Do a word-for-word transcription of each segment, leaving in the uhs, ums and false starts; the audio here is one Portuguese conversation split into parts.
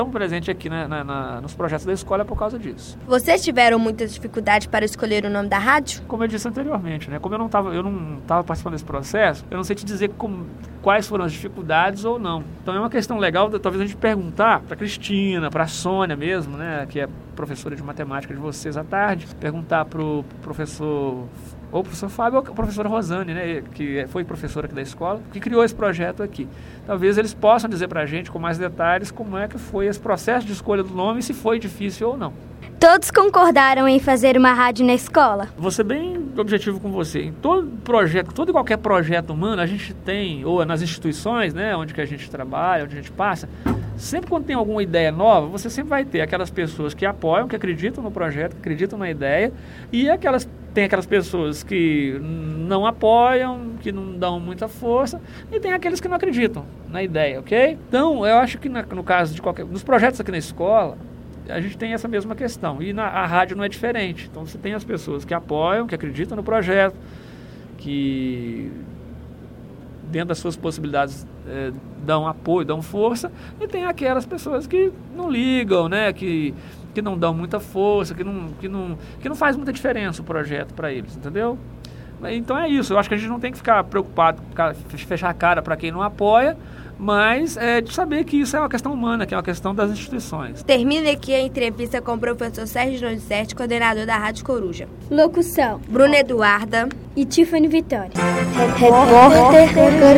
presente aqui na, na, na, nos projetos da escola é por causa disso. Vocês tiveram muitas dificuldades para escolher o nome da rádio? Como eu disse anteriormente, né? Como eu não estava eu não estava participando desse processo, eu não sei te dizer como, quais foram as dificuldades ou não. Então é uma questão legal, talvez a gente perguntar para a Cristina, para a Sônia mesmo, né? Que é professora de matemática de vocês à tarde, perguntar para o professor... ou o professor Fábio ou a professora Rosane, né, que foi professora aqui da escola, que criou esse projeto aqui. Talvez eles possam dizer para a gente com mais detalhes como é que foi esse processo de escolha do nome e se foi difícil ou não. Todos concordaram em fazer uma rádio na escola? Vou ser bem objetivo com você. Em todo projeto, todo e qualquer projeto humano, a gente tem, ou nas instituições, né, onde que a gente trabalha, onde a gente passa, sempre quando tem alguma ideia nova, você sempre vai ter aquelas pessoas que apoiam, que acreditam no projeto, que acreditam na ideia, e aquelas tem aquelas pessoas que não apoiam, que não dão muita força, e tem aqueles que não acreditam na ideia, ok? Então, eu acho que na, no caso de qualquer... nos projetos aqui na escola, a gente tem essa mesma questão, e na, a rádio não é diferente. Então, você tem as pessoas que apoiam, que acreditam no projeto, que dentro das suas possibilidades é, dão apoio, dão força, e tem aquelas pessoas que não ligam, né, que... que não dão muita força, que não, que não, que não faz muita diferença o projeto para eles, entendeu? Então é isso, eu acho que a gente não tem que ficar preocupado, fechar a cara para quem não apoia, mas é de saber que isso é uma questão humana, que é uma questão das instituições. Termina aqui a entrevista com o professor Sérgio Nonissete, coordenador da Rádio Coruja. Locução: Bruna Eduarda e Tiffany Vitória. Repórter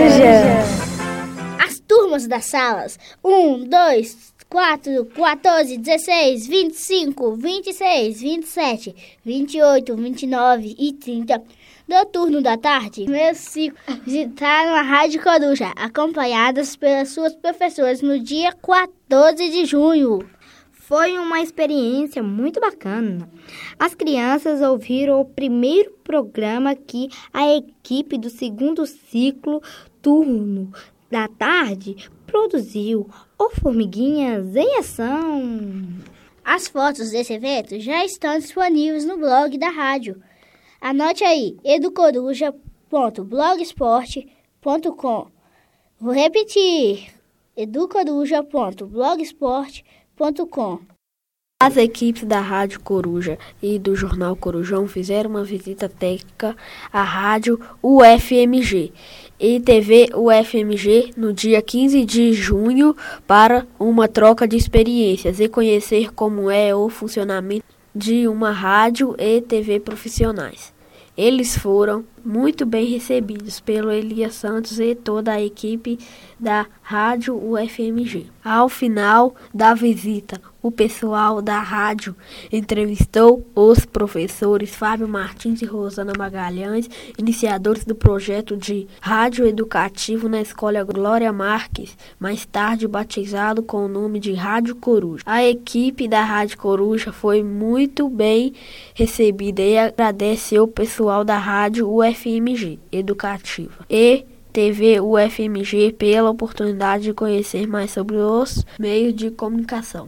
Coruja. As turmas das salas um, dois, quatro, quatorze, dezesseis, vinte e cinco, vinte e seis, vinte e sete, vinte e oito, vinte e nove e trinta do turno da tarde, meus cinco visitaram a Rádio Coruja, acompanhadas pelas suas professoras no dia quatorze de junho. Foi uma experiência muito bacana. As crianças ouviram o primeiro programa que a equipe do segundo ciclo turno da tarde produziu, o Formiguinhas em Ação. As fotos desse evento já estão disponíveis no blog da rádio. Anote aí, educoruja ponto blogspot ponto com. Vou repetir, educoruja ponto blogspot ponto com. As equipes da Rádio Coruja e do Jornal Corujão fizeram uma visita técnica à Rádio U F M G e T V U F M G no dia quinze de junho para uma troca de experiências e conhecer como é o funcionamento de uma rádio e T V profissionais. Eles foram muito bem recebidos pelo Elias Santos e toda a equipe da Rádio U F M G. Ao final da visita, o pessoal da rádio entrevistou os professores Fábio Martins e Rosana Magalhães, iniciadores do projeto de rádio educativo na Escola Glória Marques, mais tarde batizado com o nome de Rádio Coruja. A equipe da Rádio Coruja foi muito bem recebida e agradece o pessoal da Rádio U F M G Educativa e T V U F M G pela oportunidade de conhecer mais sobre os meios de comunicação.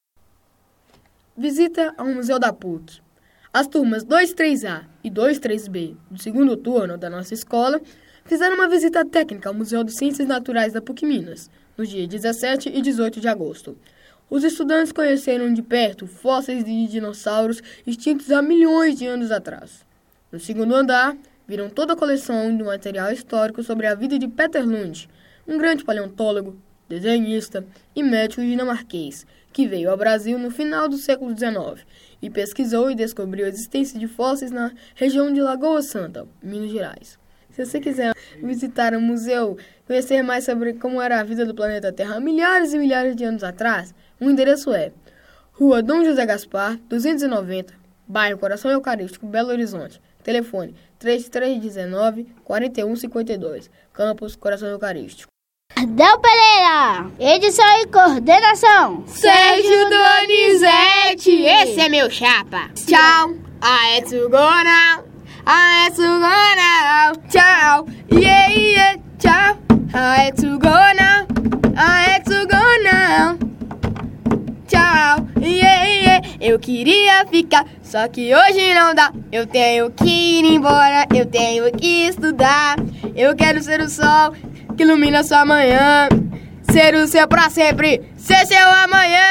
Visita ao Museu da P U C. As turmas dois três A e dois três B do segundo turno da nossa escola fizeram uma visita técnica ao Museu de Ciências Naturais da P U C Minas, no dia dezessete e dezoito de agosto. Os estudantes conheceram de perto fósseis de dinossauros extintos há milhões de anos atrás. No segundo andar, viram toda a coleção de material histórico sobre a vida de Peter Lund, um grande paleontólogo, desenhista e médico dinamarquês, que veio ao Brasil no final do século dezenove e pesquisou e descobriu a existência de fósseis na região de Lagoa Santa, Minas Gerais. Se você quiser visitar o museu, conhecer mais sobre como era a vida do planeta Terra há milhares e milhares de anos atrás, o endereço é Rua Dom José Gaspar, duzentos e noventa, bairro Coração Eucarístico, Belo Horizonte. Telefone três três um nove, quatro um cinco dois, Campus Coração Eucarístico. Del Pereira, edição e coordenação Sérgio Donizete, esse é meu chapa. Tchau, I had to go now, I had to go now. Tchau, yeah, yeah, tchau, I had to go now, I had to go now. Tchau, yeah, yeah, eu queria ficar, só que hoje não dá. Eu tenho que ir embora, eu tenho que estudar. Eu quero ser o sol que ilumina sua manhã, ser o seu pra sempre, ser seu amanhã.